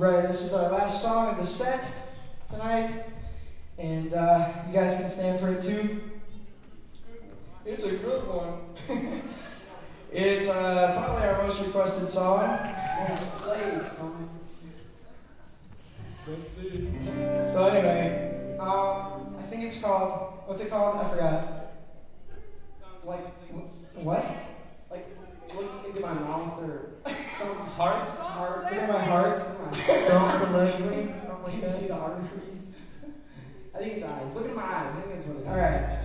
Right, this is our last song of the set tonight, and you guys can stand for it too. It's a good one. It's probably our most requested song. It's a played song. So anyway, I think it's called, what's it called? I forgot. It's like, what? Like, look into my mouth or some heart? Look at my heart. Don't believe me. Something like that. Can you see the arteries? I think it's eyes. Look at my eyes. I think that's what it is. All right.